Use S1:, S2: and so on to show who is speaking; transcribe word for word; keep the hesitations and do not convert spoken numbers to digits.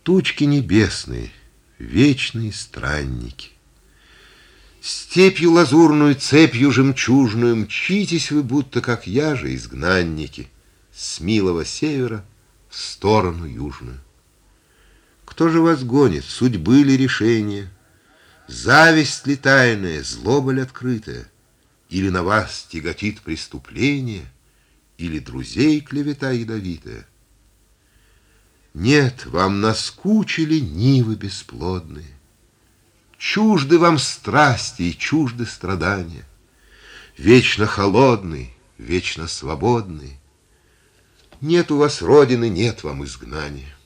S1: Тучки небесные, вечные странники. Степью лазурную, цепью жемчужную мчитесь вы, будто как я же, изгнанники, с милого севера в сторону южную. Кто же вас гонит, судьбы ли решение? Зависть ли тайная, злоба ли открытая? Или на вас тяготит преступление, или друзей клевета ядовитая? Нет, вам наскучили нивы бесплодные, чужды вам страсти и чужды страдания, вечно холодный, вечно свободный. Нет у вас родины, нет вам изгнания.